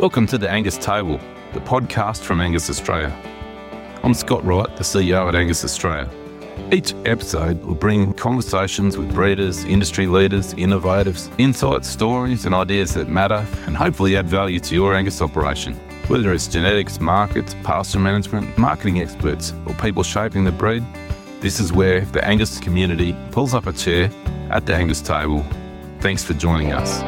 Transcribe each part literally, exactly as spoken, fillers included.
Welcome to the Angus Table, the podcast from Angus Australia. I'm Scott Wright, the C E O at Angus Australia. Each episode will bring conversations with breeders, industry leaders, innovators, insights, stories and ideas that matter and hopefully add value to your Angus operation. Whether it's genetics, markets, pasture management, marketing experts or people shaping the breed, this is where the Angus community pulls up a chair at the Angus Table. Thanks for joining us.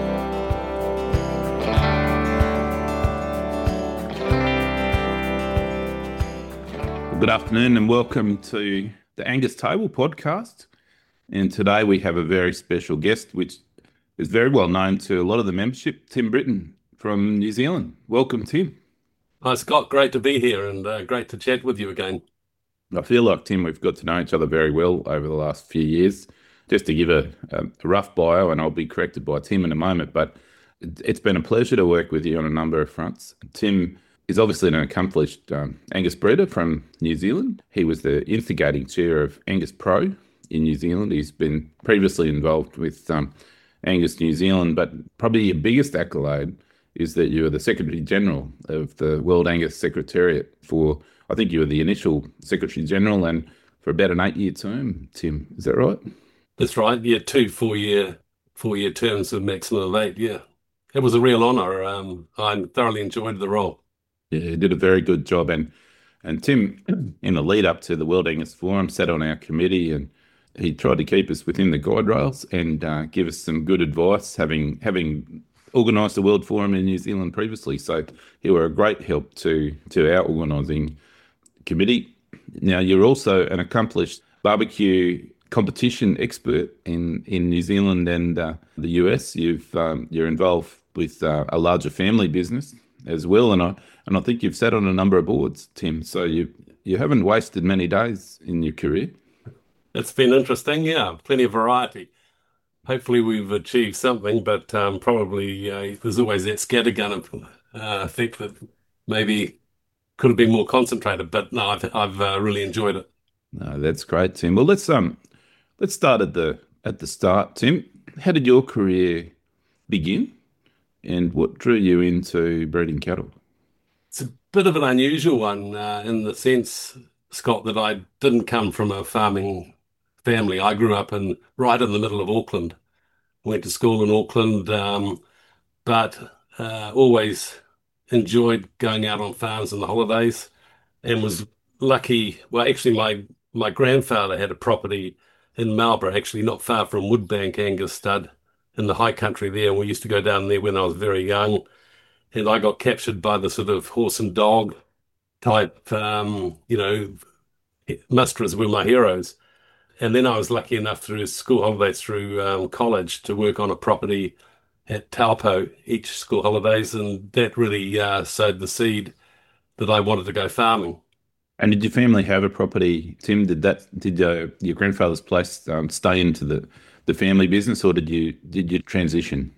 Good afternoon and welcome to the Angus Table podcast. And today we have a very special guest, which is very well known to a lot of the membership, Tim Britton from New Zealand. Welcome, Tim. Hi, Scott. Great to be here and uh, great to chat with you again. I feel like, Tim, we've got to know each other very well over the last few years. Just to give a, a rough bio, and I'll be corrected by Tim in a moment, but it's been a pleasure to work with you on a number of fronts. Tim is obviously an accomplished um, Angus breeder from New Zealand. He was the instigating chair of Angus Pro in New Zealand. He's been previously involved with um, Angus New Zealand, but probably your biggest accolade is that you were the Secretary General of the World Angus Secretariat for, I think you were the initial Secretary General and for about an eight-year term, Tim. Is that right? That's right. Yeah, two four-year four-year terms of maximum of eight, yeah. It was a real honour. Um, I thoroughly enjoyed the role. Yeah, he did a very good job. And and Tim, in the lead up to the World Angus Forum, sat on our committee and he tried to keep us within the guide rails and uh, give us some good advice, having having organised the World Forum in New Zealand previously. So he were a great help to, to our organising committee. Now, you're also an accomplished barbecue competition expert in, in New Zealand and uh, the U S. You've, um, you're involved with uh, a larger family business as well, and I and I think you've sat on a number of boards, Tim. So you you haven't wasted many days in your career. It's been interesting, yeah. Plenty of variety. Hopefully, we've achieved something, but um, probably uh, there's always that scattergun uh, effect that maybe could have been more concentrated. But no, I've I've uh, really enjoyed it. No, that's great, Tim. Well, let's um let's start at the at the start, Tim. How did your career begin? And what drew you into breeding cattle? It's a bit of an unusual one uh, in the sense, Scott, that I didn't come from a farming family. I grew up in right in the middle of Auckland. Went to school in Auckland, um, but uh, always enjoyed going out on farms in the holidays and was lucky. Well, actually, my, my grandfather had a property in Marlborough, actually not far from Woodbank Angus Stud, in the high country there, and we used to go down there when I was very young, and I got captured by the sort of horse and dog type, um, you know, musterers were my heroes. And then I was lucky enough through school holidays through um, college to work on a property at Taupo each school holidays, and that really uh, sowed the seed that I wanted to go farming. And did your family have a property, Tim? Did that? Did uh, your grandfather's place um, stay into the the family business, or did you did you transition?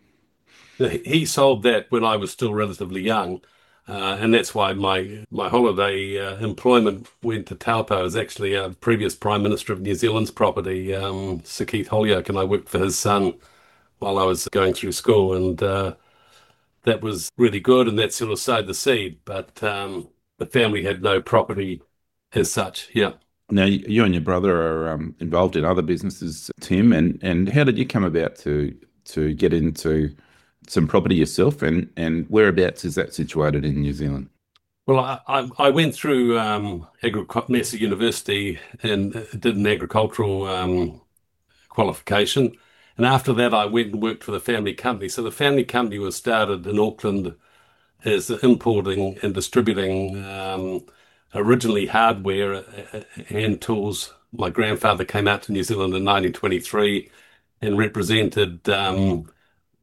He sold that when I was still relatively young, uh, and that's why my my holiday uh, employment went to Taupo. It was actually a previous Prime Minister of New Zealand's property, um, Sir Keith Holyoake, and I worked for his son while I was going through school, and uh, that was really good, and that sort of sowed the seed. But um, the family had no property as such. Yeah. Now, you and your brother are um, involved in other businesses, Tim, and, and how did you come about to to get into some property yourself, and, and whereabouts is that situated in New Zealand? Well, I, I, I went through um, Agric- Massey University and did an agricultural um, qualification, and after that I went and worked for the family company. So the family company was started in Auckland as importing and distributing um originally hardware, hand tools. My grandfather came out to New Zealand in nineteen twenty-three and represented um,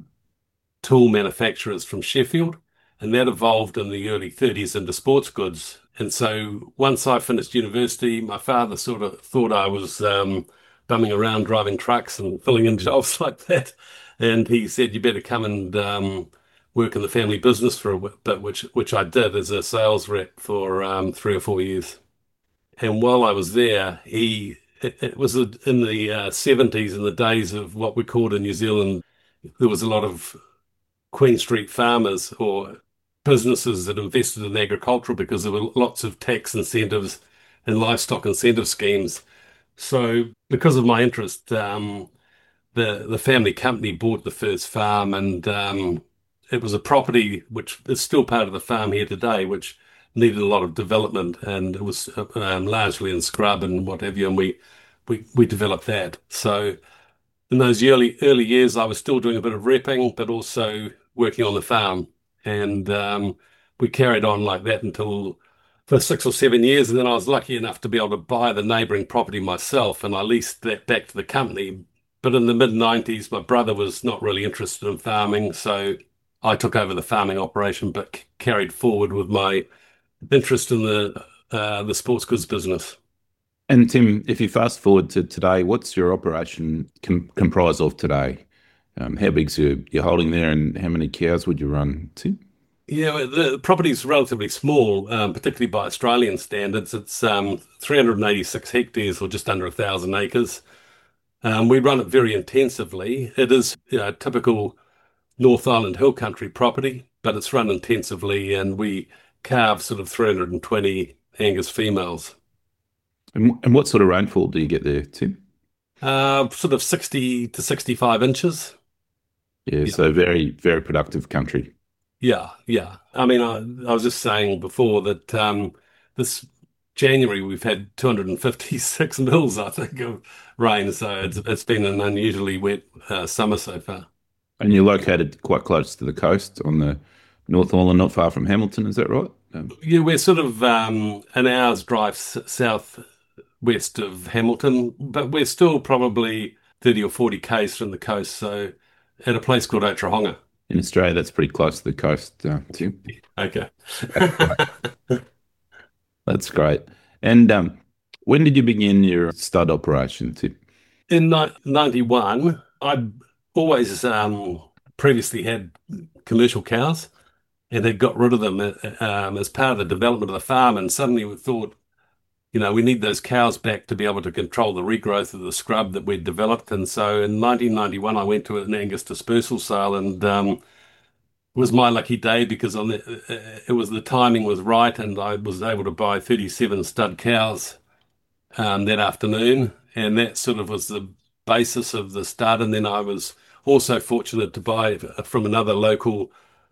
tool manufacturers from Sheffield, and that evolved in the early thirties into sports goods. And so once I finished university, my father sort of thought I was um, bumming around driving trucks and filling in jobs like that. And he said, you better come and um, work in the family business for a bit, which which I did as a sales rep for um, three or four years. And while I was there, he it, it was in the uh, seventies, in the days of what we called in New Zealand, there was a lot of Queen Street farmers or businesses that invested in agriculture because there were lots of tax incentives and livestock incentive schemes. So because of my interest, um, the the family company bought the first farm, and um, it was a property which is still part of the farm here today, which needed a lot of development, and it was uh, um, largely in scrub and what have you, and we we we developed that. So in those early early years, I was still doing a bit of repping, but also working on the farm, and um, we carried on like that until for six or seven years, and then I was lucky enough to be able to buy the neighbouring property myself, and I leased that back to the company. But in the mid nineties, my brother was not really interested in farming, so I took over the farming operation, but c- carried forward with my interest in the uh, the sports goods business. And Tim, if you fast forward to today, what's your operation com comprise of today? Um, how big's your, your holding there, and how many cows would you run, Tim? Yeah, well, the property is relatively small, um, particularly by Australian standards. It's um, three hundred eighty-six hectares, or just under a thousand acres. Um, we run it very intensively. It is, you know, typical North Island hill country property, but it's run intensively, and we calve sort of three hundred twenty Angus females. And, and what sort of rainfall do you get there, Tim? Uh, sort of sixty to sixty-five inches. Yeah, Yeah, so very, very productive country. yeah, yeah. I mean, I, I was just saying before that um, this January we've had two hundred fifty-six mils, I think, of rain. So it's it's been an unusually wet uh, summer so far. And you're located quite close to the coast on the North Island, not far from Hamilton, is that right? Um, Yeah, we're sort of um, an hour's drive s south west of Hamilton, but we're still probably thirty or forty k's from the coast. So at a place called Otrahonga. in Australia, that's pretty close to the coast, uh, Tim. Okay. That's great. That's great. And um, when did you begin your stud operation, Tim? In ni- ninety-one, I'd always um, previously had commercial cows and had got rid of them uh, um, as part of the development of the farm. And suddenly we thought, you know, we need those cows back to be able to control the regrowth of the scrub that we'd developed. And so in nineteen ninety-one, I went to an Angus dispersal sale, and um, it was my lucky day because on the, uh, it was the timing was right, and I was able to buy thirty-seven stud cows um, that afternoon, and that sort of was the basis of the start. And then I was also fortunate to buy from another local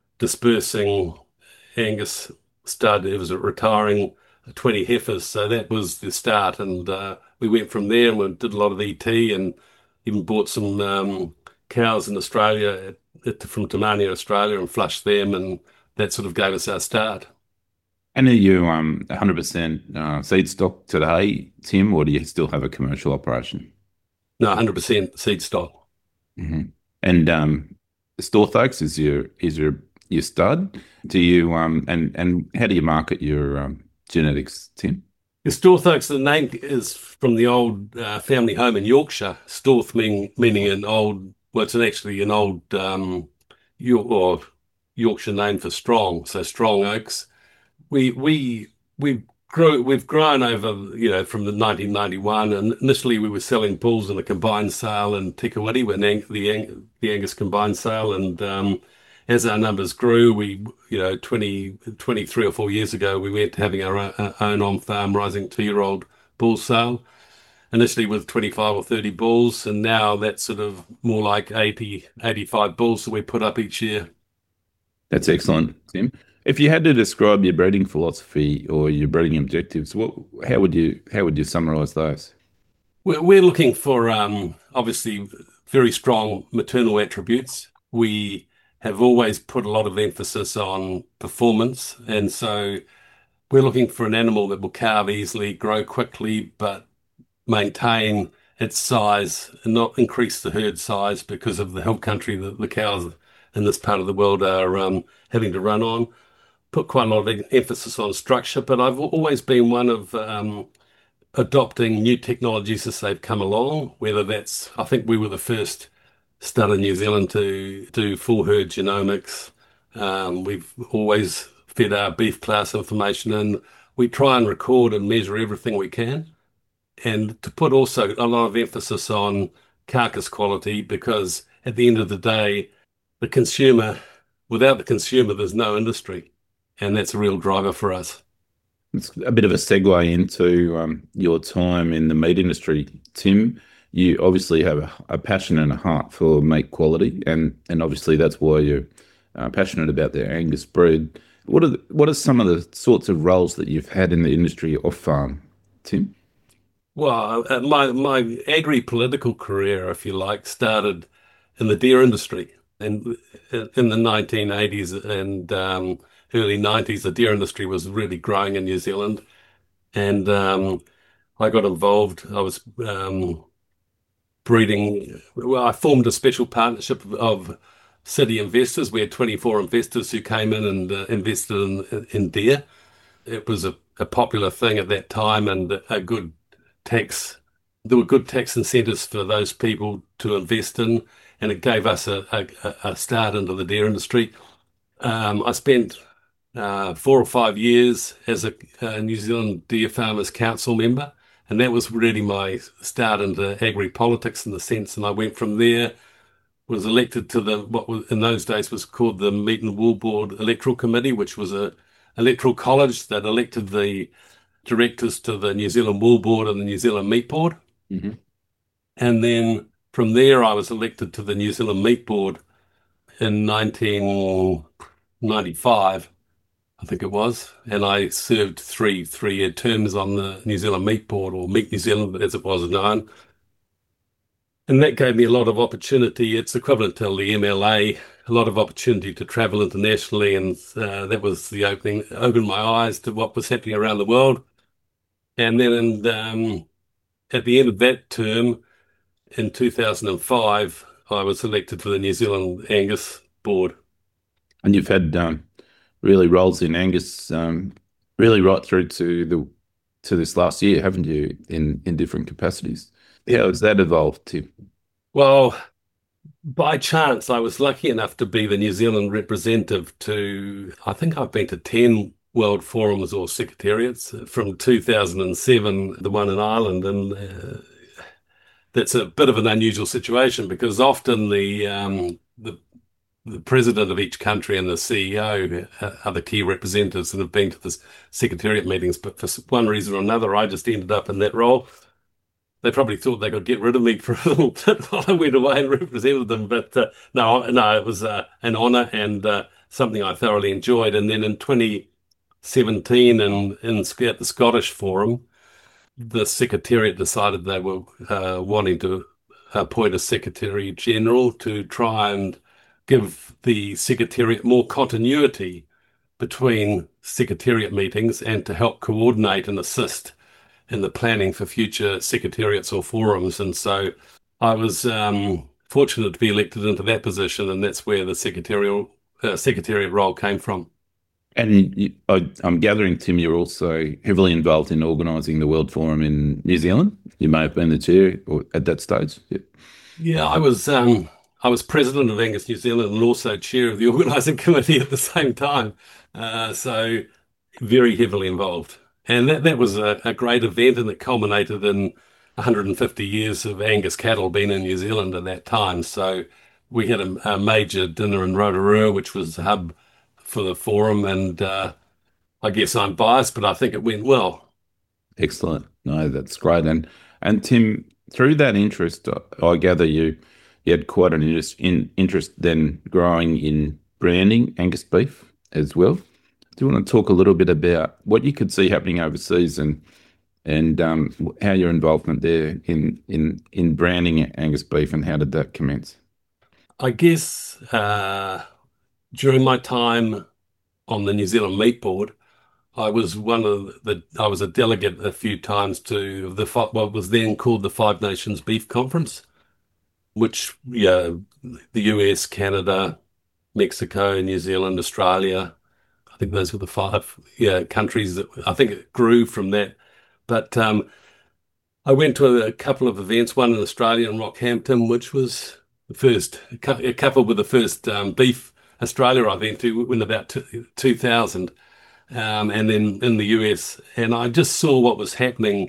dispersing Angus stud. It was a retiring twenty heifers, so that was the start. And uh, we went from there, and we did a lot of E T, and even bought some um, cows in Australia at, at, from Tamania, Australia, and flushed them, and that sort of gave us our start. And are you um, one hundred percent uh, seed stock today, Tim, or do you still have a commercial operation? No, one hundred percent seed stock. Hmm. And um, Storthoaks is your is your your stud. Do you um and and how do you market your um, genetics, Tim? The Storthoaks, the name is from the old uh, family home in Yorkshire. Storth mean, meaning an old, well, it's actually an old um, York, or Yorkshire name for strong, so strong oaks. We we we grow we've grown over, you know, from the nineteen ninety-one, and initially we were selling bulls in a combined sale in Tikawati, when Ang- the Ang- the Angus combined sale, and um, as our numbers grew, we, you know, twenty twenty-three or four years ago, we went to having our own, our own on-farm rising two-year-old bull sale, initially with twenty-five or thirty bulls, and now that's sort of more like eighty, eighty-five bulls that we put up each year. That's excellent, Tim. If you had to describe your breeding philosophy or your breeding objectives, what how would you how would you summarize those? We're, we're looking for um, obviously very strong maternal attributes. We have always put a lot of emphasis on performance, and so we're looking for an animal that will calve easily, grow quickly, but maintain its size and not increase the herd size because of the hill country that the cows in this part of the world are um, having to run on. Put quite a lot of emphasis on structure, but I've always been one of um, adopting new technologies as they've come along, whether that's, I think we were the first stud in New Zealand to do full herd genomics. Um, we've always fed our beef class information in. We try and record and measure everything we can, and to put also a lot of emphasis on carcass quality, because at the end of the day, the consumer, without the consumer, there's no industry. and that's a real driver for us. It's a bit of a segue into um, your time in the meat industry, Tim. You obviously have a, a passion and a heart for meat quality, and and obviously that's why you're uh, passionate about the Angus breed. What are the, what are some of the sorts of roles that you've had in the industry off farm, Tim? Well, uh, my my agri-political career, if you like, started in the deer industry. And in the nineteen eighties and um, early nineties, the deer industry was really growing in New Zealand. And um, I got involved. I was um, breeding. Well, I formed a special partnership of, of city investors. We had twenty-four investors who came in and uh, invested in, in deer. It was a, a popular thing at that time and a good tax. There were good tax incentives for those people to invest in, and it gave us a, a, a start into the deer industry. Um, I spent uh, four or five years as a, a New Zealand Deer Farmers Council member, and that was really my start into agri-politics in the sense. And I went from there, was elected to the what was in those days was called the Meat and Wool Board Electoral Committee, which was a electoral college that elected the directors to the New Zealand Wool Board and the New Zealand Meat Board. Hmm. And then from there, I was elected to the New Zealand Meat Board in nineteen ninety-five, I think it was. And I served three three-year terms on the New Zealand Meat Board, or Meat New Zealand, as it was known. And that gave me a lot of opportunity. It's equivalent to the M L A, a lot of opportunity to travel internationally. And uh, that was the opening, opened my eyes to what was happening around the world. And then um, at the end of that term, in two thousand five, I was elected to the New Zealand Angus board. And you've had um, really roles in Angus, um, really right through to the to this last year, haven't you? In in different capacities. How has that evolved, Tim? Well, by chance, I was lucky enough to be the New Zealand representative to, I think I've been to ten World Forums or Secretariats from two thousand seven, the one in Ireland. And uh, that's a bit of an unusual situation because often the, um, the the president of each country and the C E O are the key representatives and have been to the secretariat meetings. But for one reason or another, I just ended up in that role. They probably thought they could get rid of me for a little bit while I went away and represented them. But uh, no, no, it was uh, an honour and uh, something I thoroughly enjoyed. And then in twenty seventeen, in, in at the Scottish Forum, the Secretariat decided they were uh, wanting to appoint a Secretary General to try and give the Secretariat more continuity between Secretariat meetings and to help coordinate and assist in the planning for future secretariats or forums. And so I was um, fortunate to be elected into that position, and that's where the secretarial uh, secretariat role came from. And you, I, I'm gathering, Tim, you're also heavily involved in organising the World Forum in New Zealand. You may have been the chair or at that stage. Yeah, yeah I was um, I was president of Angus New Zealand and also chair of the organising committee at the same time. Uh, so very heavily involved. And that, that was a, a great event, and it culminated in one hundred fifty years of Angus cattle being in New Zealand at that time. So we had a, a major dinner in Rotorua, which was the hub for the forum. And uh, I guess I'm biased, but I think it went well. excellent. No, that's great. And and Tim, through that interest, I I gather you you had quite an interest in interest then growing in branding Angus beef as well. Do you want to talk a little bit about what you could see happening overseas and and um, how your involvement there in in in branding Angus beef and how did that commence? I guess uh, during my time on the New Zealand Meat Board, I was one of the, I was a delegate a few times to the fi- what was then called the Five Nations Beef Conference, which, yeah, the U S, Canada, Mexico, New Zealand, Australia. I think those were the five, yeah, countries that I think it grew from that. But um, I went to a couple of events, one in Australia in Rockhampton, which was the first, a couple with the first um, Beef Australia I went to in about two thousand, um, and then in the U S. And I just saw what was happening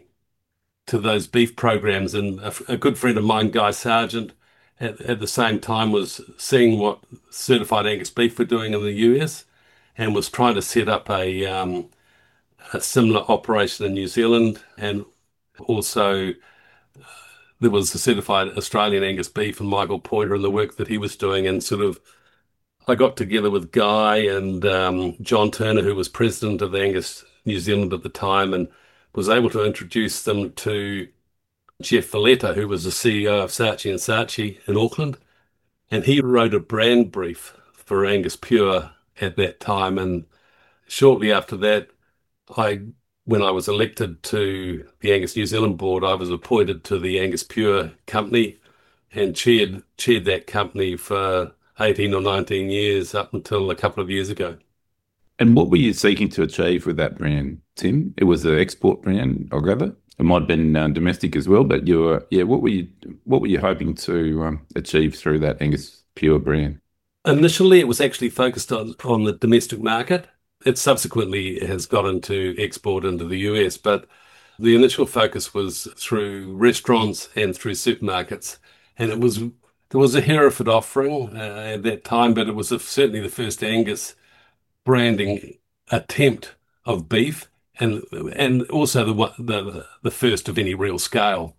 to those beef programs. And a, a good friend of mine, Guy Sargent, at, at the same time was seeing what certified Angus beef were doing in the U S. and was trying to set up a, um, a similar operation in New Zealand. And also there was the certified Australian Angus beef and Michael Pointer and the work that he was doing. And sort of I got together with Guy and um, John Turner, who was president of Angus New Zealand at the time, and was able to introduce them to Jeff Valletta, who was the C E O of Saatchi and Saatchi in Auckland. And he wrote a brand brief for Angus Pure at that time. And shortly after that, I, when I was elected to the Angus New Zealand board, I was appointed to the Angus Pure company and chaired chaired that company for eighteen or nineteen years up until a couple of years ago. And what were you seeking to achieve with that brand, Tim? It was an export brand, I gather. It might have been uh, domestic as well, but you were, yeah. What were you, what were you hoping to um, achieve through that Angus Pure brand? Initially, it was actually focused on on the domestic market. It subsequently has got into export into the U S, but the initial focus was through restaurants and through supermarkets, and it was there was a Hereford offering uh, at that time, but it was a, certainly the first Angus branding attempt of beef, and and also the the the first of any real scale.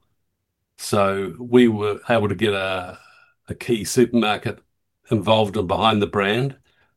So we were able to get a a key supermarket involved and behind the brand,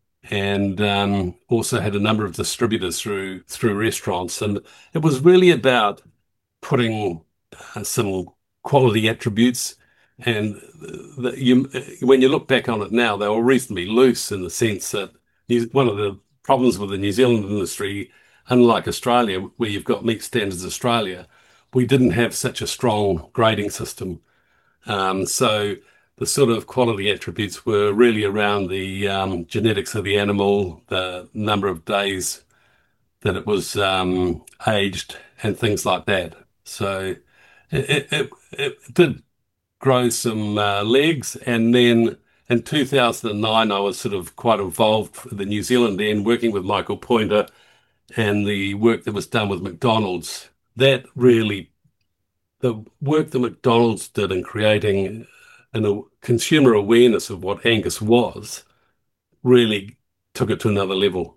and um, also had a number of distributors through through restaurants, and it was really about putting uh, some quality attributes. And the, you, when you look back on it now, they were reasonably loose in the sense that one of the problems with the New Zealand industry, unlike Australia, where you've got Meat Standards Australia, we didn't have such a strong grading system. Um, so the sort of quality attributes were really around the um, genetics of the animal, the number of days that it was um, aged, and things like that. So it, it, it did grow some uh, legs. And then in two thousand nine, I was sort of quite involved with the New Zealand end, working with Michael Pointer and the work that was done with McDonald's. That really, the work that McDonald's did in creating an, a consumer awareness of what Angus was, really took it to another level.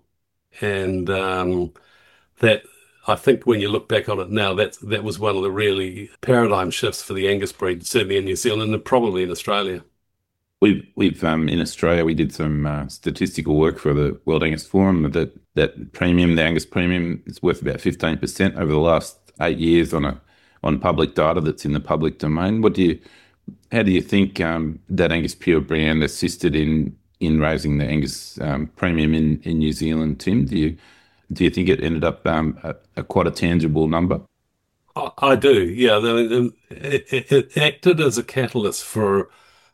And um, that, I think when you look back on it now, that that was one of the really paradigm shifts for the Angus breed, certainly in New Zealand and probably in Australia. We've, we've um, in Australia, we did some uh, statistical work for the World Angus Forum that that premium, the Angus premium, is worth about fifteen percent over the last eight years on a on public data that's in the public domain. What do you, how do you think um, that Angus Pure brand assisted in in raising the Angus um, premium in, in New Zealand, Tim? Do you do you think it ended up um, a, a quite a tangible number? I, I do, yeah. The, it, it, it acted as a catalyst for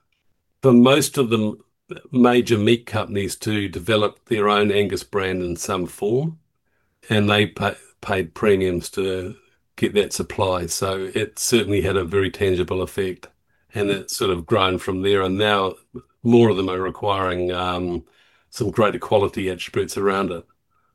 for most of the major meat companies to develop their own Angus brand in some form, and they pay, paid premiums to get that supply. So it certainly had a very tangible effect, and it's sort of grown from there. And now more of them are requiring um, some greater quality attributes around it.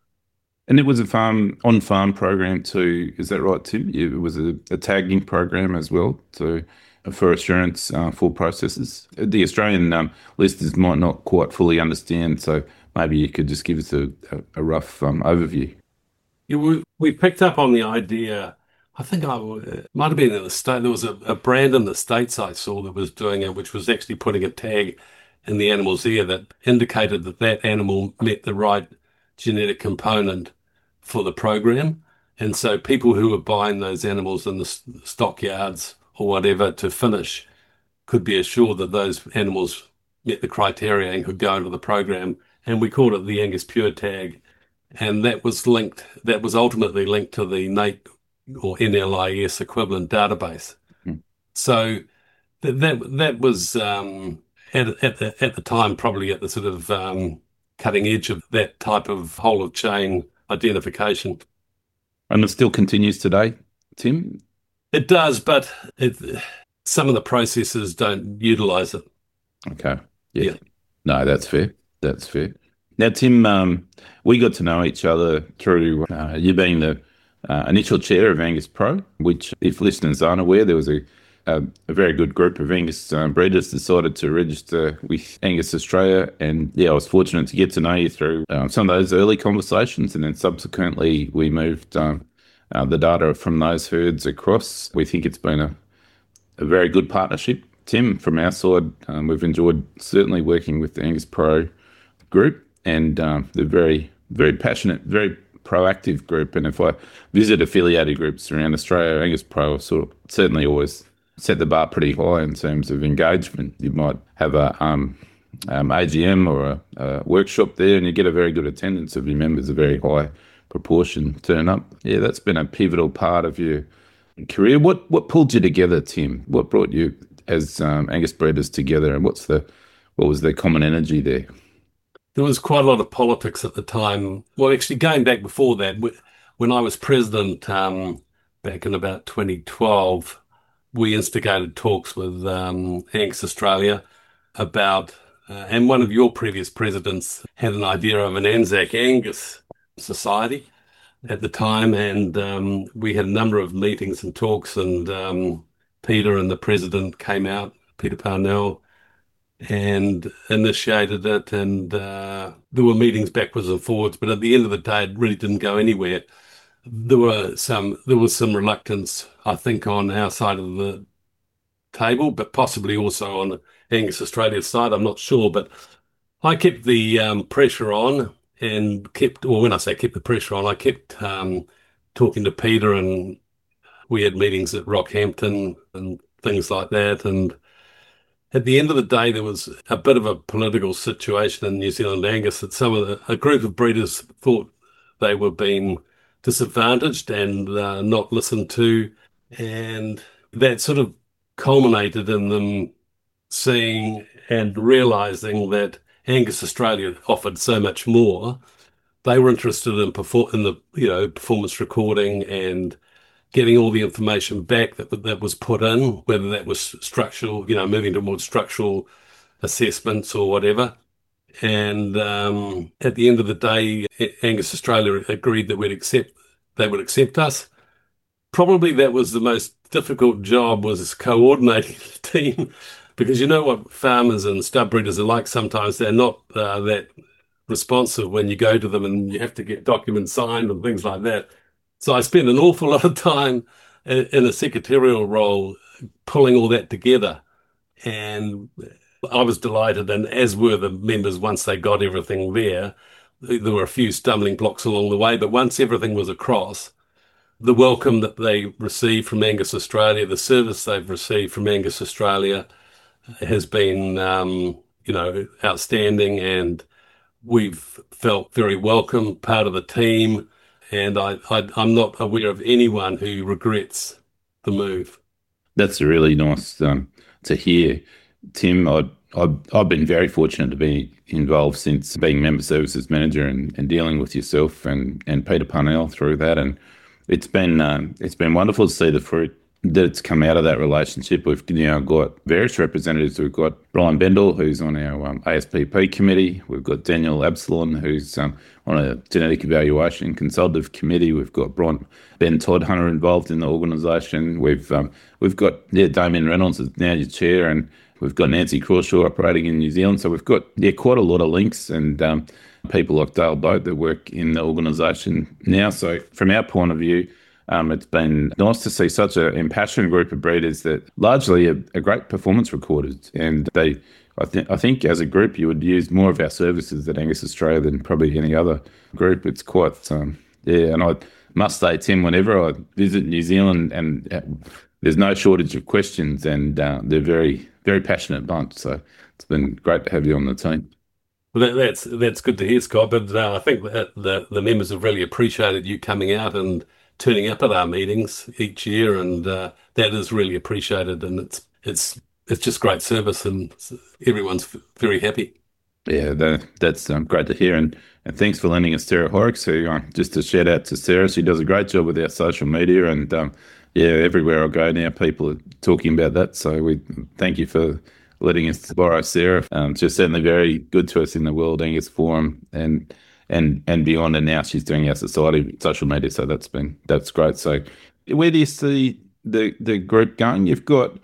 And it was a farm on-farm program too. Is that right, Tim? It was a, a tagging program as well to for assurance uh, for processors. The Australian um, listeners might not quite fully understand, so maybe you could just give us a, a, a rough um, overview. Yeah, we, we picked up on the idea. I think I it might have been in the state. There was a, a brand in the States I saw that was doing it, which was actually putting a tag in the animal's ear that indicated that that animal met the right genetic component for the program. And so people who were buying those animals in the stockyards or whatever to finish could be assured that those animals met the criteria and could go into the program. And we called it the Angus Pure tag. And that was linked, that was ultimately linked to the N A T or N L I S equivalent database. Mm. So that that, that was um, at, at, the, at the time probably at the sort of um, cutting edge of that type of whole of chain identification. And it still continues today, Tim? It does, but it, some of the processors don't utilise it. Okay. Yeah. yeah. No, that's fair. That's fair. Now, Tim, um, we got to know each other through uh, you being the uh, initial chair of Angus Pro, which, if listeners aren't aware, there was a a, a very good group of Angus um, breeders decided to register with Angus Australia. And yeah, I was fortunate to get to know you through um, some of those early conversations. And then subsequently, we moved um, uh, the data from those herds across. We think it's been a, a very good partnership. Tim, from our side, um, we've enjoyed certainly working with the Angus Pro group, and um, they're very, very passionate, very proactive group. And if I visit affiliated groups around Australia, Angus Pro sort of certainly always set the bar pretty high in terms of engagement. You might have a um, um, A G M or a, a workshop there, and you get a very good attendance of your members, a very high proportion turn up. Yeah, that's been a pivotal part of your career. What what pulled you together, Tim? What brought you as um, Angus breeders together, and what's the what was the common energy there? There was quite a lot of politics at the time. Well, actually, going back before that, when I was president um, back in about twenty twelve, we instigated talks with um, Angus Australia about, uh, and one of your previous presidents had an idea of an Anzac Angus society at the time, and um, we had a number of meetings and talks, and um, Peter and the president came out, Peter Parnell, and initiated it, and uh, there were meetings backwards and forwards, but at the end of the day, it really didn't go anywhere. There were some, there was some reluctance, I think, on our side of the table, but possibly also on Angus Australia's side. I'm not sure, but I kept the um, pressure on, and kept, or when I say kept the pressure on, I kept um, talking to Peter, and we had meetings at Rockhampton and things like that, and at the end of the day, there was a bit of a political situation in New Zealand Angus that some of the, a group of breeders thought they were being disadvantaged and uh, not listened to. And that sort of culminated in them seeing and realising that Angus Australia offered so much more. They were interested in, perfor- in the you know performance recording and getting all the information back that that was put in, whether that was structural, you know, moving towards structural assessments or whatever. And um, at the end of the day, Angus Australia agreed that we'd accept, they would accept us. Probably that was the most difficult job, was coordinating the team, because you know what farmers and stud breeders are like. Sometimes they're not uh, that responsive when you go to them, and you have to get documents signed and things like that. So I spent an awful lot of time in a secretarial role pulling all that together. And I was delighted, and as were the members once they got everything there. There were a few stumbling blocks along the way, but once everything was across, the welcome that they received from Angus Australia, the service they've received from Angus Australia has been, um, you know, outstanding, and we've felt very welcome, part of the team. And I, I, I'm not aware of anyone who regrets the move. That's really nice um, to hear, Tim. I, I, I've been very fortunate to be involved since being member services manager and, and dealing with yourself and, and Peter Parnell through that. And it's been um, it's been wonderful to see the fruit that's come out of that relationship. We've now got various representatives. We've got Brian Bendel, who's on our um, A S P P committee. We've got Daniel Absalon, who's um, on a genetic evaluation consultative committee. We've got Brian, Ben Todd-Hunter involved in the organisation. We've um, we've got yeah, Damien Reynolds is now your chair, and we've got Nancy Crawshaw operating in New Zealand. So we've got yeah quite a lot of links and um, people like Dale Boat that work in the organisation now. So from our point of view, Um, it's been nice to see such an impassioned group of breeders that largely are, are great performance recorders. And they, I think, I think as a group, you would use more of our services at Angus Australia than probably any other group. It's quite, um, yeah. And I must say, Tim, whenever I visit New Zealand, and uh, there's no shortage of questions, and uh, they're very, very passionate bunch. So it's been great to have you on the team. Well, that, that's that's good to hear, Scott. But uh, I think that the the members have really appreciated you coming out and turning up at our meetings each year, and uh, that is really appreciated, and it's it's it's just great service, and everyone's very happy. Yeah, that, that's um, great to hear, and, and thanks for lending us Sarah Horrocks. Who uh, just a shout out to Sarah, she does a great job with our social media, and um, yeah, everywhere I go now, people are talking about that. So we thank you for letting us borrow Sarah. Um, she's certainly very good to us in the World Angus Forum, and. and and beyond, and now she's doing our society social media, so that's been that's great. So where do you see the the group going? You've got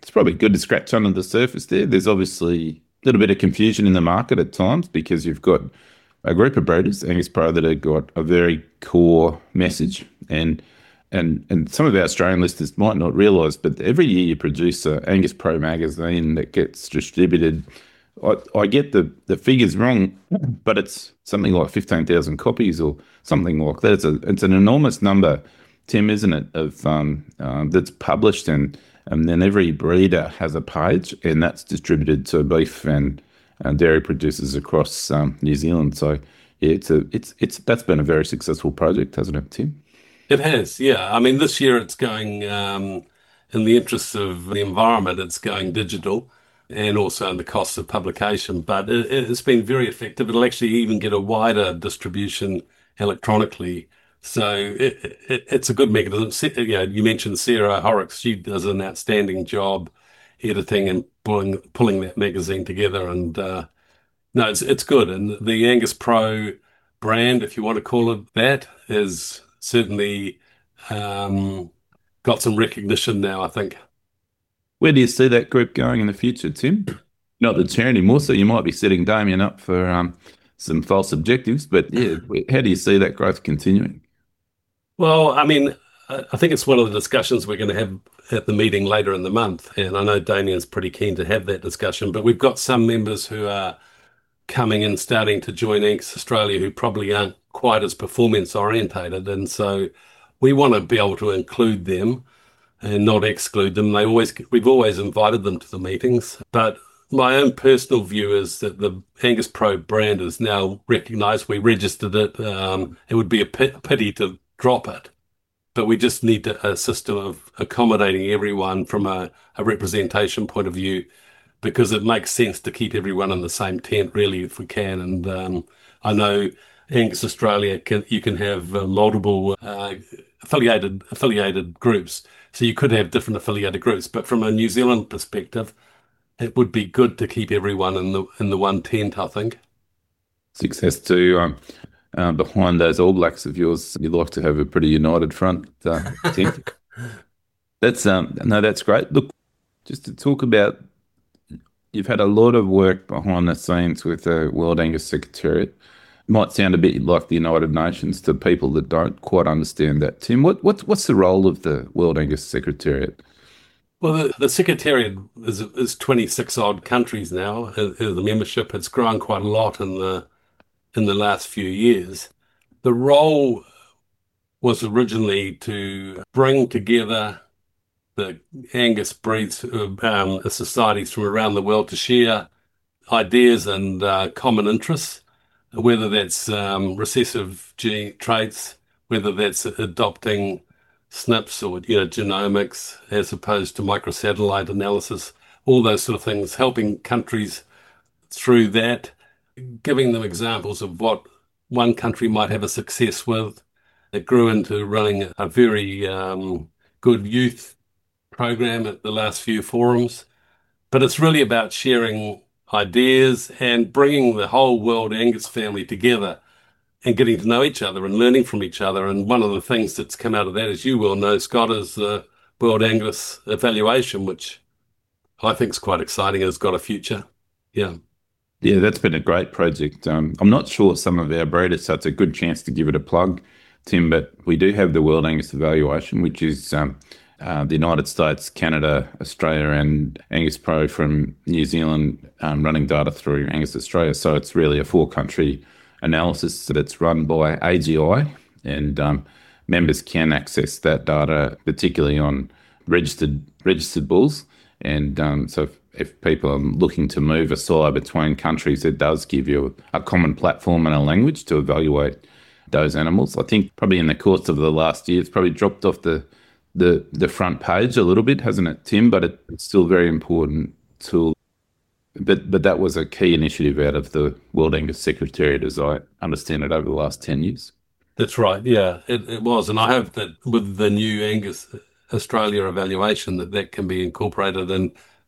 it's probably good to scratch under the surface there. There's obviously a little bit of confusion in the market at times because you've got a group of breeders, Angus Pro, that have got a very core message. And and and some of our Australian listeners might not realise, but every year you produce a Angus Pro magazine that gets distributed. I, I get the, the figures wrong, but it's something like fifteen thousand copies or something like that. It's, a, it's an enormous number, Tim, isn't it, of um, um, that's published, and, and then every breeder has a page, and that's distributed to beef and, and dairy producers across um, New Zealand. So yeah, it's a it's it's that's been a very successful project, hasn't it, Tim? It has, yeah. I mean, this year it's going, um, in the interests of the environment, it's going digital and also in the cost of publication. But it, it's been very effective. It'll actually even get a wider distribution electronically. So it, it, it's a good mechanism. Se- You know, you mentioned Sarah Horrocks. She does an outstanding job editing and pulling pulling that magazine together. And uh, no, it's it's good. And the Angus Pro brand, if you want to call it that, is certainly um, got some recognition now, I think. Where do you see that group going in the future, Tim? Not the chair anymore, so you might be setting Damien up for um, some false objectives. But yeah, how do you see that growth continuing? Well, I mean, I I think it's one of the discussions we're going to have at the meeting later in the month. And I know Damien's pretty keen to have that discussion, but we've got some members who are coming in, starting to join Angus Australia, who probably aren't quite as performance orientated. And so we want to be able to include them and not exclude them. They always, we've always invited them to the meetings. But my own personal view is that the Angus Pro brand is now recognised. We registered it. Um, it would be a pit- pity to drop it, but we just need to, a system of accommodating everyone from a, a representation point of view, because it makes sense to keep everyone in the same tent, really, if we can. And um, I know Angus Australia can, you can have uh, multiple uh, affiliated affiliated groups, so you could have different affiliated groups. But from a New Zealand perspective, it would be good to keep everyone in the in the one tent, I think. Success to um, uh, behind those All Blacks of yours. You'd like to have a pretty united front, uh, Tim. That's um, no, that's great. Look, just to talk about, you've had a lot of work behind the scenes with the World Angus Secretariat. Might sound a bit like the United Nations to people that don't quite understand that. Tim, what, what what's the role of the World Angus Secretariat? Well, the, the Secretariat is, is twenty-six odd countries now. Uh, uh, The membership has grown quite a lot in the in the last few years. The role was originally to bring together the Angus breeds, uh, um, societies from around the world to share ideas and uh, common interests, whether that's um, recessive gene traits, whether that's adopting S N Ps or you know genomics as opposed to microsatellite analysis, all those sort of things, helping countries through that, giving them examples of what one country might have a success with. It grew into running a very um, good youth program at the last few forums. But it's really about sharing ideas and bringing the whole World Angus family together and getting to know each other and learning from each other. And one of the things that's come out of that, as you well know, Scott, is the World Angus evaluation, which I think is quite exciting and has got a future. Yeah. Yeah, that's been a great project. Um, I'm not sure some of our breeders, so it's a good chance to give it a plug, Tim, but we do have the World Angus Evaluation, which is um, uh, the United States, Canada, Australia, and Angus Pro from New Zealand um, running data through Angus Australia. So it's really a four-country analysis that's run by A G I, and um, members can access that data, particularly on registered registered bulls. And um, so if, if people are looking to move a sire between countries, it does give you a common platform and a language to evaluate those animals. I think probably in the course of the last year, it's probably dropped off the the, the front page a little bit, hasn't it, Tim? But it, it's still a very important tool. But but that was a key initiative out of the World Angus Secretariat, as I understand it, over the last ten years. That's right. Yeah, it, it was. And I hope that with the new Angus Australia evaluation, that that can be incorporated and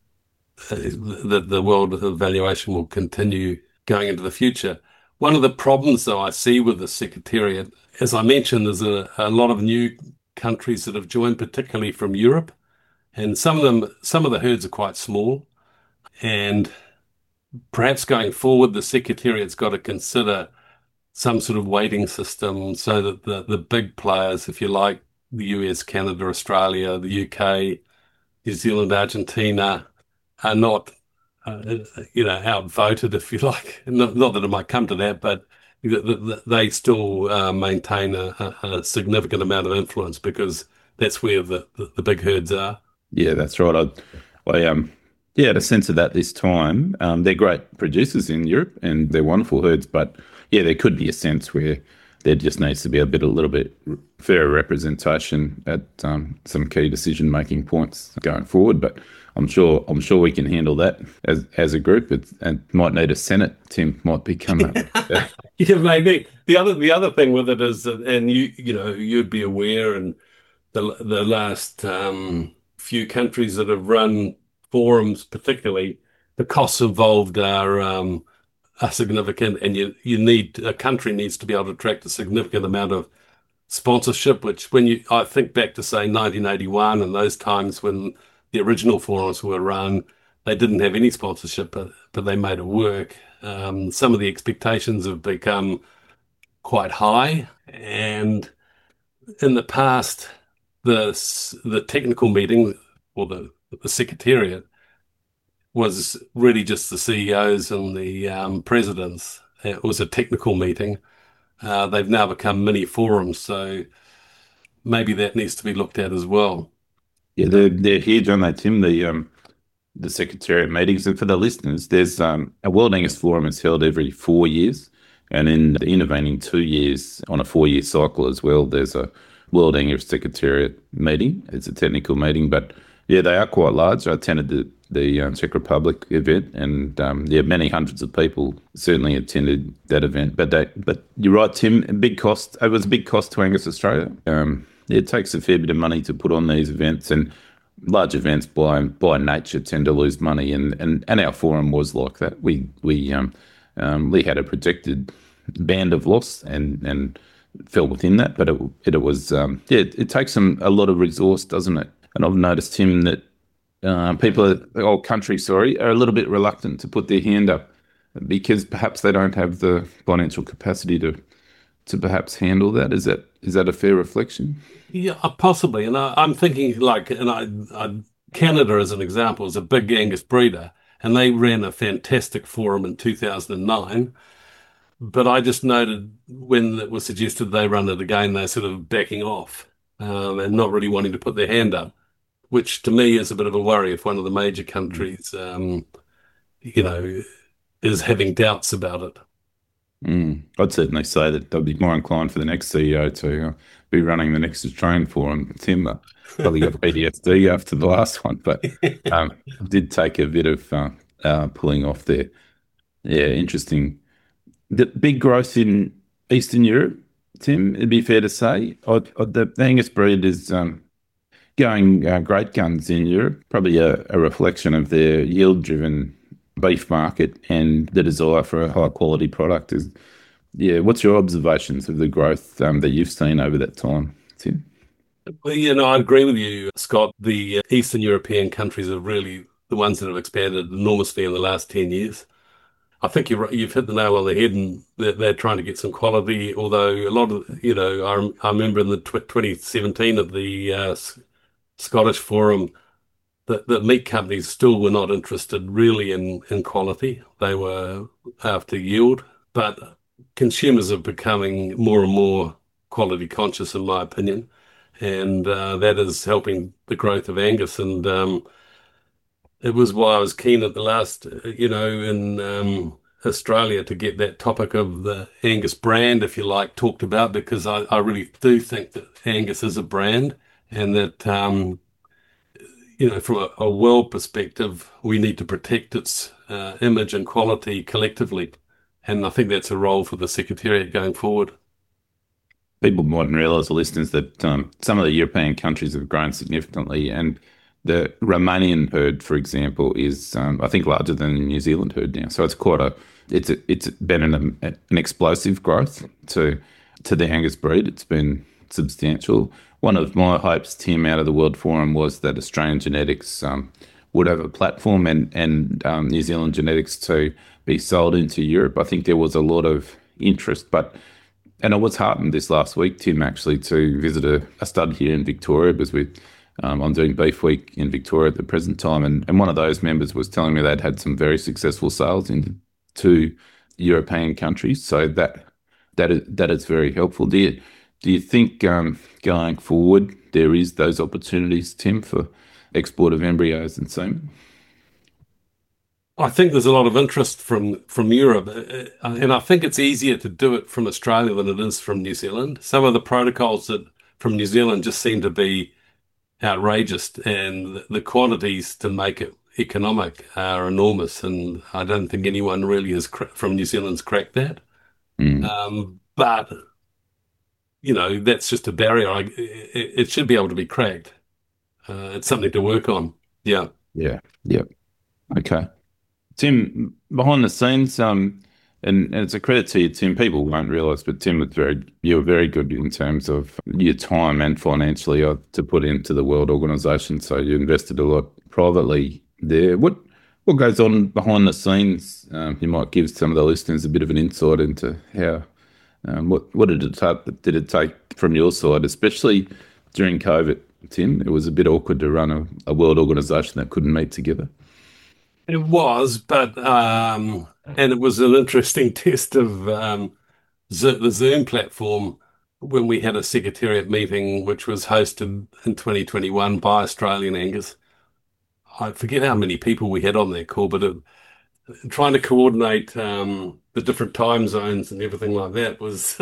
uh, that the world evaluation will continue going into the future. One of the problems, though, I see with the Secretariat, as I mentioned, there's a, a lot of new countries that have joined, particularly from Europe. And some of them, some of the herds are quite small. And perhaps going forward, the Secretariat's got to consider some sort of weighting system so that the, the big players, if you like, the U S, Canada, Australia, the U K, New Zealand, Argentina, are not, uh, you know, outvoted, if you like. Not, not that it might come to that, but they still uh, maintain a, a significant amount of influence because that's where the, the, the big herds are. Yeah, that's right. I, I um, yeah, had a sense of that this time. Um, they're great producers in Europe and they're wonderful herds, but yeah, there could be a sense where there just needs to be a bit, a little bit fairer representation at um, some key decision-making points going forward. But I'm sure, I'm sure we can handle that as as a group. It, it might need a Senate. Tim might become a. Yeah, maybe. The other the other thing with it is that, and you you know you'd be aware, and the the last um, few countries that have run forums, particularly, the costs involved are um, are significant, and you you need a country needs to be able to attract a significant amount of sponsorship. Which, when you I think back to say nineteen eighty-one and those times when the original forums were run, they didn't have any sponsorship, but but they made it work. Um, some of the expectations have become quite high, and in the past, the the technical meeting or the the secretariat was really just the C E Os and the um, presidents. It was a technical meeting. Uh, they've now become mini forums, so maybe that needs to be looked at as well. Yeah, they're they're huge, aren't they, Tim? The um the Secretariat meetings, and for the listeners, there's um a World Angus Forum is held every four years, and in the intervening two years on a four-year cycle as well, there's a World Angus Secretariat meeting. It's a technical meeting, but yeah, they are quite large. I attended the the um, Czech Republic event, and um, yeah, many hundreds of people certainly attended that event. But they, but you're right, Tim. A big cost. It was a big cost to Angus Australia. Um, it takes a fair bit of money to put on these events, and large events by by nature tend to lose money. And and, and our forum was like that. We we um, um, we had a projected band of loss, and and fell within that. But it it, was um, yeah, it, it takes some a lot of resource, doesn't it? And I've noticed, Tim, that uh, people, the whole country, sorry, are a little bit reluctant to put their hand up because perhaps they don't have the financial capacity to to perhaps handle that. Is that is that a fair reflection? Yeah, uh, possibly. And I, I'm thinking like, and I, I, Canada, as an example, is a big Angus breeder, and they ran a fantastic forum in two thousand nine. But I just noted when it was suggested they run it again, they're sort of backing off um, and not really wanting to put their hand up, which to me is a bit of a worry if one of the major countries, um, you know, is having doubts about it. Mm. I'd certainly say that they'd be more inclined for the next C E O to uh, be running the next Australian forum. Tim uh, probably got P T S D after the last one, but um, did take a bit of uh, uh, pulling off there. Yeah, interesting. The big growth in Eastern Europe, Tim, it'd be fair to say. I, I, the Angus breed is um, going uh, great guns in Europe, probably a, a reflection of their yield-driven beef market and the desire for a high-quality product. Is yeah. What's your observations of the growth um, that you've seen over that time, Tim? Well, you know, I agree with you, Scott. The uh, Eastern European countries are really the ones that have expanded enormously in the last ten years. I think you're, you've hit the nail on the head, and they're, they're trying to get some quality. Although a lot of, you know, I, I remember in the tw twenty seventeen at the uh, Scottish Forum, that the meat companies still were not interested really in, in quality. They were after yield, but consumers are becoming more and more quality conscious, in my opinion, and uh, that is helping the growth of Angus. And um, it was why I was keen at the last, uh, you know, in um, Australia to get that topic of the Angus brand, if you like, talked about, because I, I really do think that Angus is a brand, and that, um, you know, from a, a world perspective, we need to protect its uh, image and quality collectively. And I think that's a role for the Secretariat going forward. People mightn't realise, the listeners, that um, some of the European countries have grown significantly, and the Romanian herd, for example, is um, I think larger than the New Zealand herd now. So it's quite a it's a, it's been an, an explosive growth to to the Angus breed. It's been substantial. one of my hopes, Tim, out of the World Forum was that Australian genetics um, would have a platform and and um, New Zealand genetics to be sold into Europe. I think there was a lot of interest, but and I was heartened this last week, Tim, actually, to visit a, a stud here in Victoria because we um, I'm doing Beef Week in Victoria at the present time, and, and one of those members was telling me they'd had some very successful sales into European countries. So that that is that is very helpful. Do you do you think um, going forward there is those opportunities, Tim, for export of embryos and semen? I think there's a lot of interest from from Europe, uh, uh, and I think it's easier to do it from Australia than it is from New Zealand. Some of the protocols that from New Zealand just seem to be outrageous, and the, the quantities to make it economic are enormous. And I don't think anyone really has cra- from New Zealand's cracked that. Mm. Um, but you know, that's just a barrier. I, it, it should be able to be cracked. Uh, it's something to work on. Yeah. Yeah. Yep. Okay. Tim, behind the scenes, um, and, and it's a credit to you, Tim. People won't realise, but Tim was very, you were very good in terms of your time and financially uh, to put into the World Organisation. So you invested a lot privately there. What what goes on behind the scenes? Um, you might give some of the listeners a bit of an insight into how um, what what did it take, did it take from your side, especially during COVID, Tim? It was a bit awkward to run a, a world organisation that couldn't meet together. It was, but um, and it was an interesting test of um, Zo- the Zoom platform when we had a secretariat meeting, which was hosted in twenty twenty-one by Australian Angus. I forget how many people we had on that call, but it, trying to coordinate um, the different time zones and everything like that was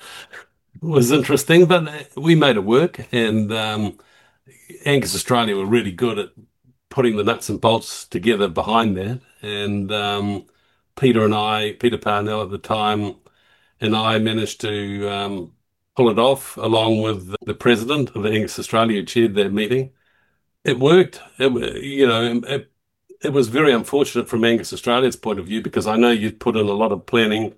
was interesting. But we made it work, and um, Angus Australia were really good at putting the nuts and bolts together behind that. And um, Peter and I, Peter Parnell at the time, and I managed to um, pull it off along with the president of Angus Australia who chaired that meeting. It worked. It, you know, it, it was very unfortunate from Angus Australia's point of view because I know you'd put in a lot of planning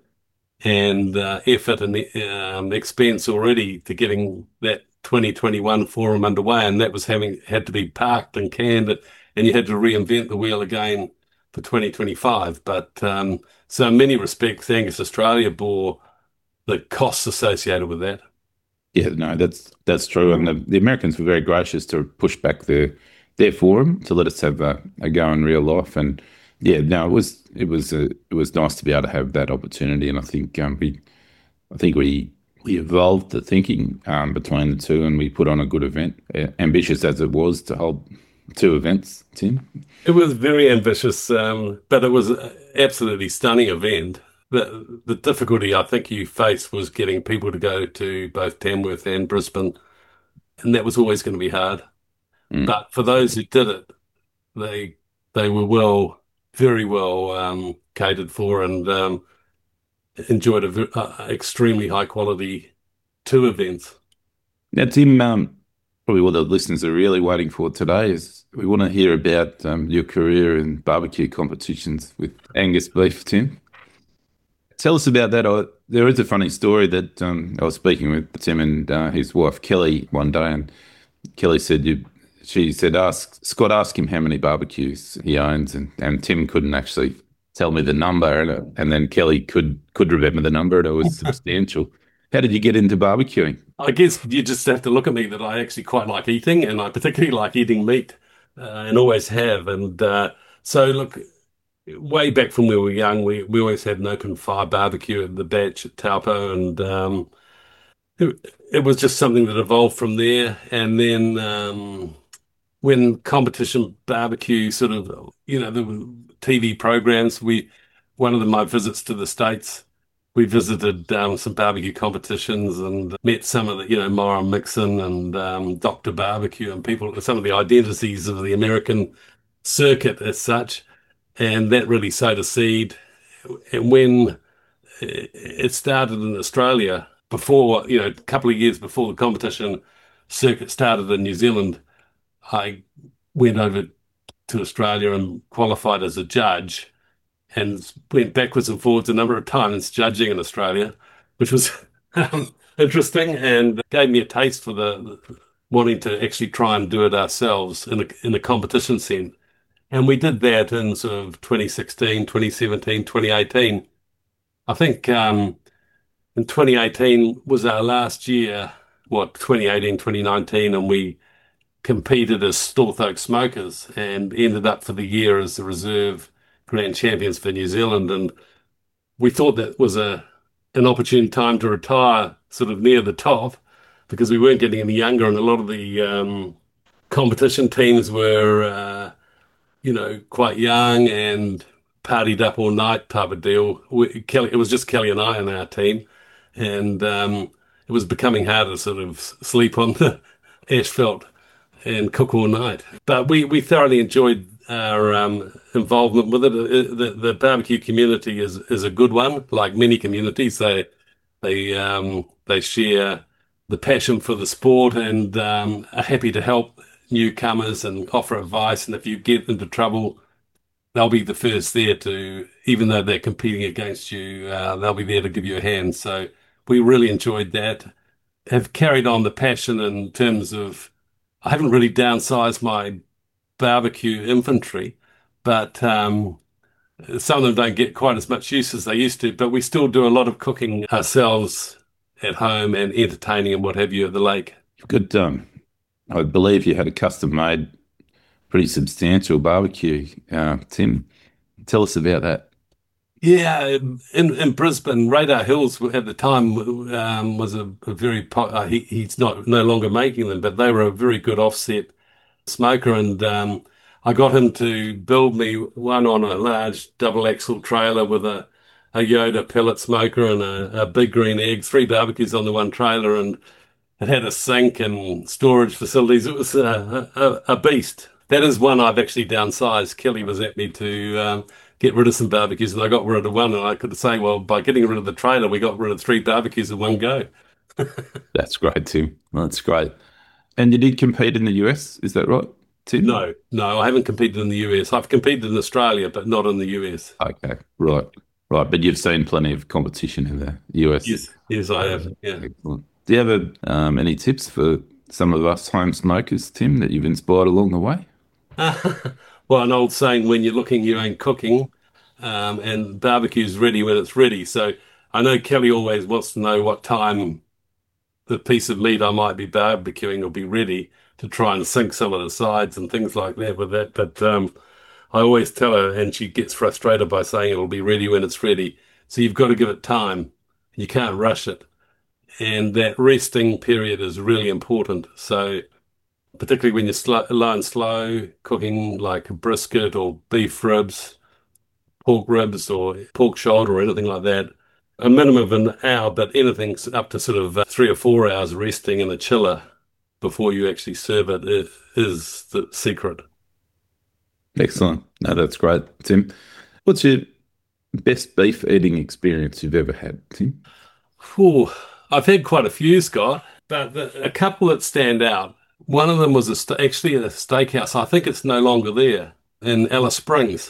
and uh, effort and um, expense already to getting that twenty twenty-one forum underway, and that was having had to be parked and canned, and you had to reinvent the wheel again for twenty twenty-five. But um, so in many respects, Angus Australia bore the costs associated with that. Yeah, no, that's that's true. And the, the Americans were very gracious to push back their their forum to let us have a, a go in real life. And yeah, no, it was it was a, it was nice to be able to have that opportunity. And I think um, we I think we we evolved the thinking um, between the two, and we put on a good event, uh, ambitious as it was to hold two events. Tim. It was very ambitious, um, but it was an absolutely stunning event. The the difficulty I think you faced was getting people to go to both Tamworth and Brisbane, and that was always going to be hard. Mm. But for those who did it, they they were well, very well um, catered for, and um, enjoyed a, ve- a extremely high quality two events. Now, Tim, um, probably what the listeners are really waiting for today is we want to hear about um, your career in barbecue competitions with Angus beef, Tim. Tell us about that. I, there is a funny story that um, I was speaking with Tim and uh, his wife Kelly one day, and Kelly said you. She said, "Ask Scott. Ask him how many barbecues he owns," and, and Tim couldn't actually tell me the number, and, uh, and then Kelly could could remember the number, and it was substantial. How did you get into barbecuing? I guess you just have to look at me that I actually quite like eating, and I particularly like eating meat, uh, and always have. And uh, so, look, way back from when we were young, we, we always had an open fire barbecue at the Batch at Taupo, and um, it, it was just something that evolved from there. And then um, when competition barbecue sort of, you know, the T V programs, we one of them, my visits to the States, we visited um, some barbecue competitions and met some of the, you know, Myron Mixon and um, doctor Barbecue and people, some of the identities of the American circuit as such. And that really sowed a seed. And when it started in Australia, before, you know, a couple of years before the competition circuit started in New Zealand, I went over to Australia and qualified as a judge and went backwards and forwards a number of times judging in Australia, which was um, interesting and gave me a taste for the wanting to actually try and do it ourselves in a, in a competition sense. And we did that in sort of twenty sixteen, twenty seventeen, twenty eighteen. I think um, in twenty eighteen was our last year, what, twenty eighteen, twenty nineteen, and we competed as Storthoak Smokers and ended up for the year as the reserve grand champions for New Zealand. And we thought that was a an opportune time to retire sort of near the top because we weren't getting any younger, and a lot of the um, competition teams were, uh, you know, quite young and partied up all night type of deal. We, Kelly, it was just Kelly and I on our team, and um, it was becoming hard to sort of sleep on the asphalt and cook all night. But we, we thoroughly enjoyed our um, involvement with it. Uh, The, the barbecue community is is a good one. Like many communities, they they um, they share the passion for the sport and um, are happy to help newcomers and offer advice. And if you get into trouble, they'll be the first there to, even though they're competing against you, uh, they'll be there to give you a hand. So we really enjoyed that. Have carried on the passion in terms of, I haven't really downsized my barbecue inventory, but um, some of them don't get quite as much use as they used to. But we still do a lot of cooking ourselves at home and entertaining and what have you at the lake. Good. Um, I believe you had a custom-made, pretty substantial barbecue. Uh, Tim, tell us about that. Yeah, in in Brisbane, Radar Hills at the time um, was a, a very po- uh, he, he's not no longer making them, but they were a very good offset smoker, and um, I got him to build me one on a large double axle trailer with a a Yoda pellet smoker and a, a big green egg, three barbecues on the one trailer, and it had a sink and storage facilities. It was a, a, a beast. That is one I've actually downsized. Kelly was at me to um, get rid of some barbecues, and I got rid of one. And I could say, well, by getting rid of the trailer, we got rid of three barbecues in one go. That's great, Tim. That's great. And you did compete in the U S, is that right, Tim? No, no, I haven't competed in the U S. I've competed in Australia, but not in the U S. Okay, right, right. But you've seen plenty of competition in the U S. Yes, yes, I have. Yeah. Excellent. Do you have a, um, any tips for some of us home smokers, Tim, that you've inspired along the way? Well, an old saying, when you're looking, you ain't cooking, um, and barbecue's ready when it's ready. So I know Kelly always wants to know what time the piece of meat I might be barbecuing will be ready to try and sink some of the sides and things like that with that. But um, I always tell her, and she gets frustrated by saying it'll be ready when it's ready. So you've got to give it time. You can't rush it. And that resting period is really important. So particularly when you're slow, low and slow cooking like a brisket or beef ribs, pork ribs or pork shoulder or anything like that, a minimum of an hour, but anything up to sort of uh, three or four hours resting in the chiller before you actually serve it is, is the secret. Excellent. No, that's great, Tim. What's your best beef eating experience you've ever had, Tim? Whew, I've had quite a few, Scott, but the, a couple that stand out. One of them was a st- actually a steakhouse. I think it's no longer there in Alice Springs.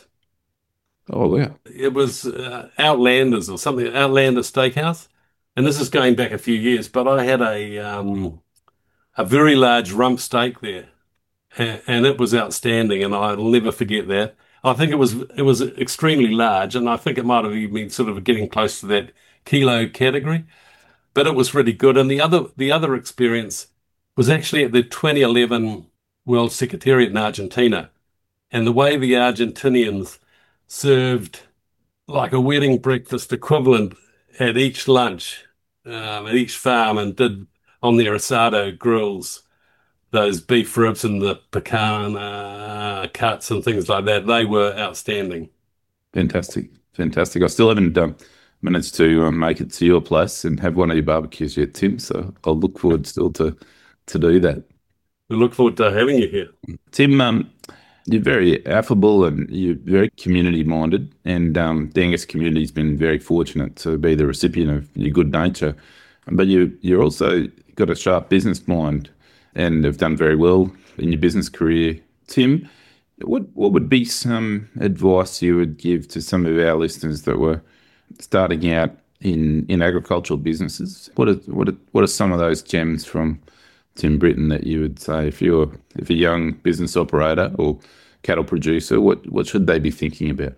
Oh, yeah. It was uh, Outlanders or something, Outlander Steakhouse. And this is going back a few years, but I had a um, a very large rump steak there, and, and it was outstanding, and I'll never forget that. I think it was it was extremely large, and I think it might have even been sort of getting close to that kilo category, but it was really good. And the other the other experience was actually at the twenty eleven World Secretariat in Argentina, and the way the Argentinians served like a wedding breakfast equivalent at each lunch, um, at each farm, and did on their asado grills those beef ribs and the pecan uh, cuts and things like that. They were outstanding. Fantastic. Fantastic. I still haven't um, managed to um, make it to your place and have one of your barbecues yet, Tim, so I'll look forward still to, to do that. We look forward to having you here. Tim, um, you're very affable and you're very community minded, and um, the Angus community's been very fortunate to be the recipient of your good nature. But you you're also got a sharp business mind and have done very well in your business career. Tim, what what would be some advice you would give to some of our listeners that were starting out in in agricultural businesses? What are what are, what are some of those gems from Tim Britton, that you would say if you're if a young business operator or cattle producer, what what should they be thinking about?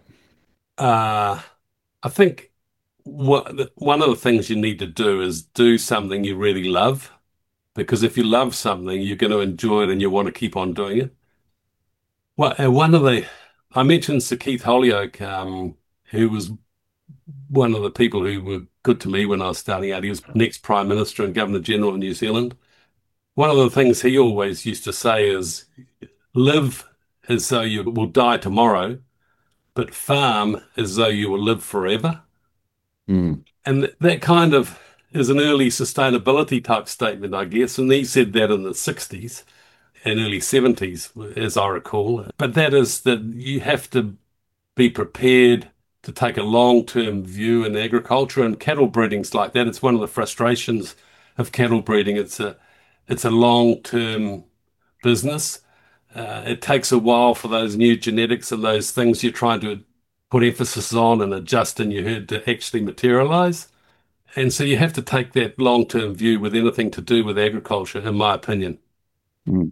Uh, I think what one of the things you need to do is do something you really love, because if you love something, you're going to enjoy it and you want to keep on doing it. Well, and one of the I mentioned Sir Keith Holyoake, um, who was one of the people who were good to me when I was starting out. He was next Prime Minister and Governor General of New Zealand. One of the things he always used to say is, live as though you will die tomorrow, but farm as though you will live forever. Mm. And th- that kind of is an early sustainability type statement, I guess. And he said that in the sixties and early seventies, as I recall. But that is that you have to be prepared to take a long-term view in agriculture, and cattle breeding's like that. It's one of the frustrations of cattle breeding. It's a it's a long-term business. Uh, it takes a while for those new genetics and those things you're trying to put emphasis on and adjust in your herd to actually materialize. And so you have to take that long-term view with anything to do with agriculture, in my opinion. Mm.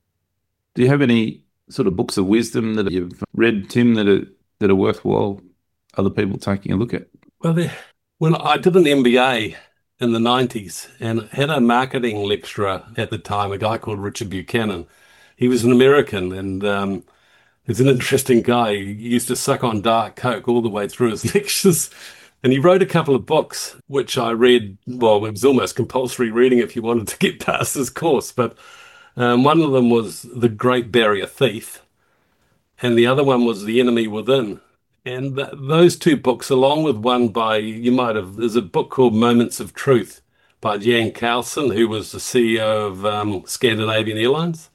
Do you have any sort of books of wisdom that you've read, Tim, that are that are worthwhile other people taking a look at? Well, there, when I did an M B A in the nineties and had a marketing lecturer at the time, a guy called Richard Buchanan. He was an American, and um, he's an interesting guy. He used to suck on Diet Coke all the way through his lectures. And he wrote a couple of books, which I read. Well, it was almost compulsory reading if you wanted to get past his course. But um, one of them was The Great Barrier Thief, and the other one was The Enemy Within. And th- those two books, along with one by, you might have, there's a book called Moments of Truth by Jan Carlson, who was the C E O of um, Scandinavian Airlines.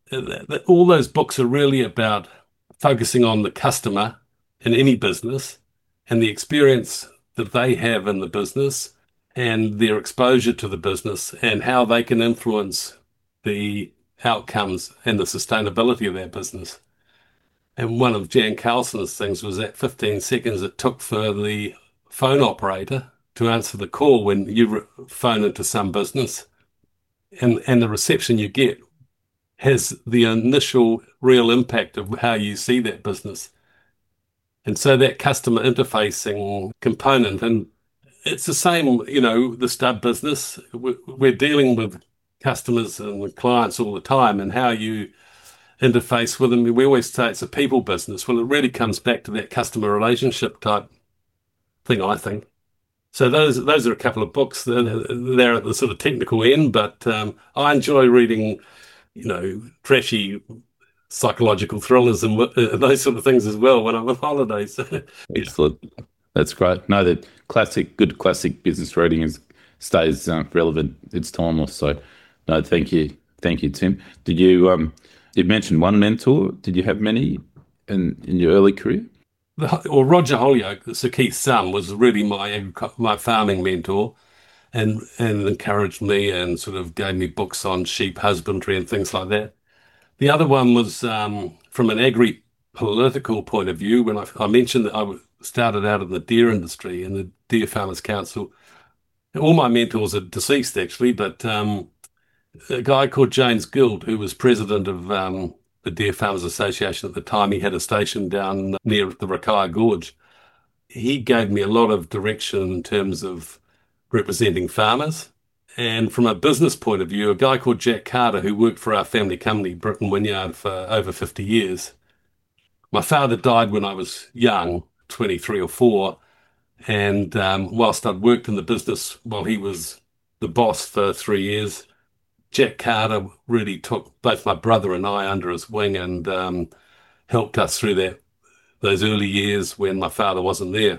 All those books are really about focusing on the customer in any business and the experience that they have in the business and their exposure to the business and how they can influence the outcomes and the sustainability of that business. And one of Jan Carlson's things was that fifteen seconds it took for the phone operator to answer the call when you phone into some business, and, and the reception you get has the initial real impact of how you see that business. And so that customer interfacing component, and it's the same, you know, the stub business. We're dealing with customers and with clients all the time, and how you interface with them. We always say it's a people business. Well, it really comes back to that customer relationship type thing, I think. So those those are a couple of books. They're, they're at the sort of technical end, but um, I enjoy reading, you know, trashy psychological thrillers and uh, those sort of things as well when I'm on holidays. Yeah. Excellent. That's great. No, that classic, good classic business reading is stays uh, relevant. It's timeless. So, no, thank you, thank you, Tim. Did you um, you mentioned one mentor? Did you have many in in your early career? The, well, Roger Holyoake, Sir Keith's son, was really my my farming mentor, and and encouraged me and sort of gave me books on sheep husbandry and things like that. The other one was um, from an agri-political point of view. When I, I mentioned that I started out in the deer industry in the Deer Farmers Council, all my mentors are deceased actually, but um, a guy called James Guild, who was president of um, the Deer Farmers Association at the time, he had a station down near the Rakaia Gorge. He gave me a lot of direction in terms of representing farmers. And from a business point of view, a guy called Jack Carter, who worked for our family company, Britton Wynyard, for over fifty years. My father died when I was young, twenty-three or four. And um, whilst I'd worked in the business while he was the boss for three years, Jack Carter really took both my brother and I under his wing and um, helped us through that those early years when my father wasn't there.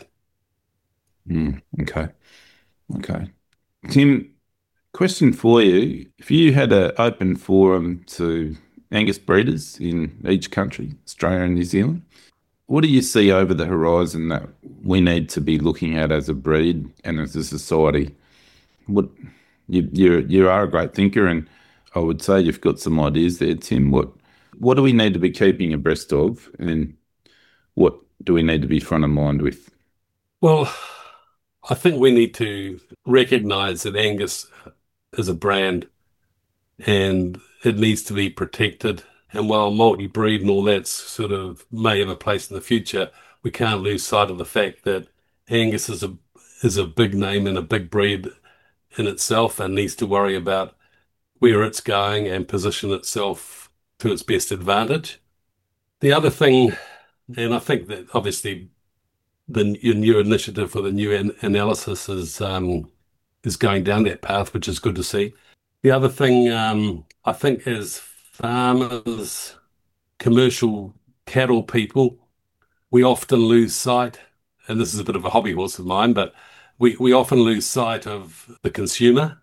Mm, okay. Okay. Tim, question for you. If you had an open forum to Angus breeders in each country, Australia and New Zealand, what do you see over the horizon that we need to be looking at as a breed and as a society? What you you you are a great thinker, and I would say you've got some ideas there, Tim. What what do we need to be keeping abreast of, and what do we need to be front of mind with? Well, I think we need to recognise that Angus is a brand and it needs to be protected. And while multi-breed and all that sort of may have a place in the future, we can't lose sight of the fact that Angus is a is a big name and a big breed in itself, and needs to worry about where it's going and position itself to its best advantage. The other thing, and I think that obviously the your new initiative for the new an analysis is um, is going down that path, which is good to see. The other thing um, I think is farmers, commercial cattle people, we often lose sight, and this is a bit of a hobby horse of mine, but we, we often lose sight of the consumer,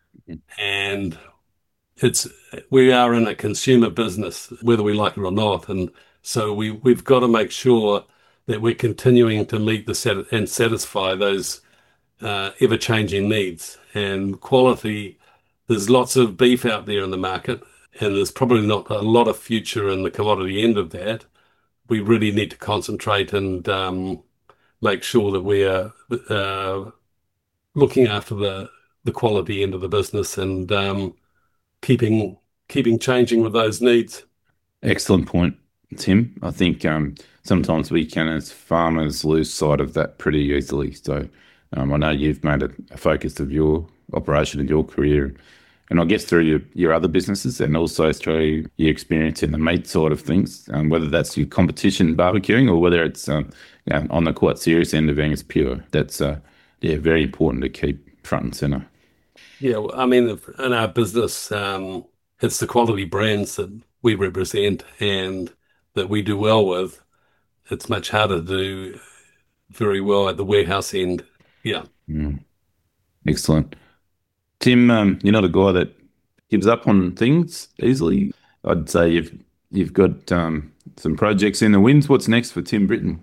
and it's we are in a consumer business, whether we like it or not, and so we we've got to make sure that we're continuing to meet the set and satisfy those uh, ever-changing needs and quality. There's lots of beef out there in the market, and there's probably not a lot of future in the commodity end of that. We really need to concentrate and um, make sure that we are uh, looking after the the quality end of the business and um, keeping keeping changing with those needs. Excellent point, Tim. I think um, sometimes we can, as farmers, lose sight of that pretty easily. So um, I know you've made it a focus of your operation and your career, and I guess through your, your other businesses and also through your experience in the meat side of things, um, whether that's your competition barbecuing or whether it's um, you know, on the quite serious end of Angus Pure, that's uh, yeah very important to keep front and centre. Yeah, well, I mean, in our business, um, it's the quality brands that we represent and that we do well with. It's much harder to do very well at the warehouse end. Yeah. Mm, excellent. Tim, um, you're not a guy that gives up on things easily. I'd say you've you've got um, some projects in the winds. What's next for Tim Britton?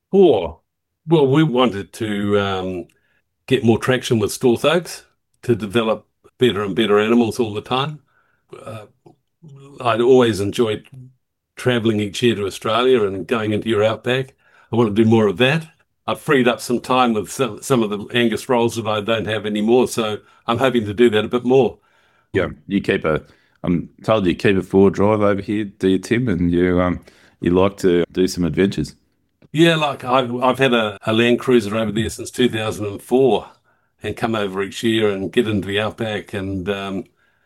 Or, well, we wanted to um, get more traction with Storthoaks to develop better and better animals all the time. Uh, I'd always enjoyed traveling each year to Australia and going into your outback. I want to do more of that. I've freed up some time with some, some of the Angus roles that I don't have anymore, so I'm hoping to do that a bit more. Yeah, you keep a. I'm told you keep a four drive over here, do you, Tim? And you um you like to do some adventures. Yeah, like I've, I've had a, a Land Cruiser over there since two thousand four and come over each year and get into the outback. And um,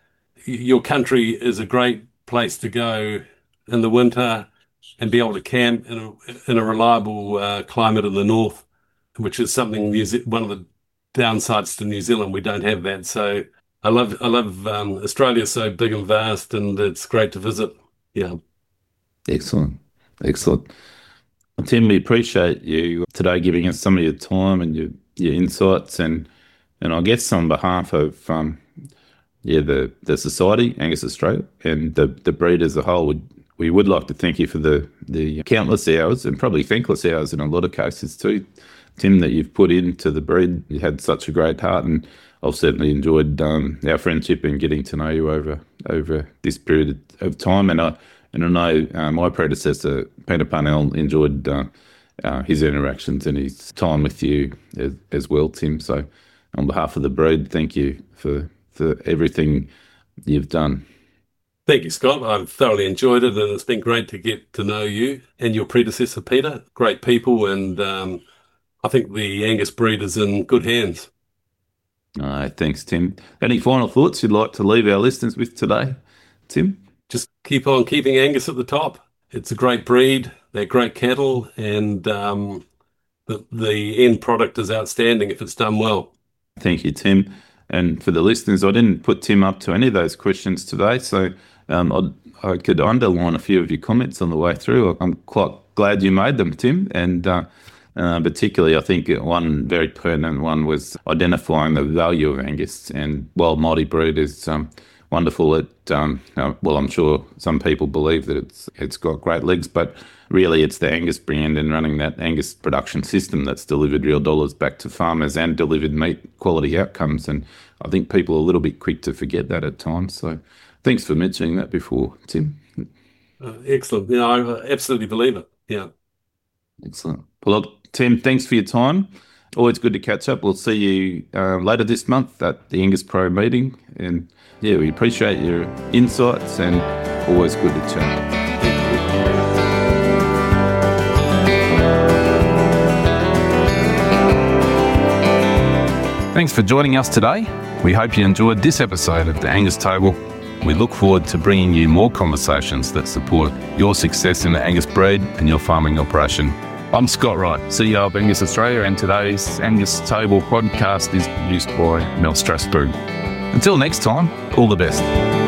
y- your country is a great place to go in the winter and be able to camp in a, in a reliable uh, climate in the north, which is something New Ze- one of the downsides to New Zealand. We don't have that. So I love I love um, Australia, so big and vast, and it's great to visit. Yeah. Excellent, excellent. Well, Tim, we appreciate you today giving us some of your time and your your insights, and and I guess on behalf of um yeah the the society, Angus Australia, and the the breed as a whole, would we would like to thank you for the the countless hours and probably thankless hours in a lot of cases too, Tim, that you've put into the breed. You had such a great heart, and I've certainly enjoyed um, our friendship and getting to know you over over this period of time. And I and I know uh, my predecessor Peter Parnell enjoyed uh, uh, his interactions and his time with you as, as well, Tim. So, on behalf of the breed, thank you for for everything you've done. Thank you, Scott. I've thoroughly enjoyed it, and it's been great to get to know you and your predecessor, Peter. Great people, and um, I think the Angus breed is in good hands. Uh, thanks, Tim. Any final thoughts you'd like to leave our listeners with today, Tim? Just keep on keeping Angus at the top. It's a great breed. They're great cattle, and um, the the end product is outstanding if it's done well. Thank you, Tim. And for the listeners, I didn't put Tim up to any of those questions today, so um, I'd, I could underline a few of your comments on the way through. I'm quite glad you made them, Tim, and uh, uh, particularly I think one very pertinent one was identifying the value of Angus. And while multi-breed is um, wonderful, it um, uh, well, I'm sure some people believe that it's it's got great legs, but really it's the Angus brand and running that Angus production system that's delivered real dollars back to farmers and delivered meat quality outcomes. And I think people are a little bit quick to forget that at times. So thanks for mentioning that before, Tim. Uh, excellent. Yeah, I absolutely believe it. Yeah. Excellent. Well, look, Tim, thanks for your time. Always good to catch up. We'll see you uh, later this month at the Angus Pro meeting And yeah, we appreciate your insights and always good to chat. Thanks for joining us today. We hope you enjoyed this episode of the Angus Table. We look forward to bringing you more conversations that support your success in the Angus breed and your farming operation. I'm Scott Wright, C E O of Angus Australia, and today's Angus Table podcast is produced by Mel Strasberg. Until next time, all the best.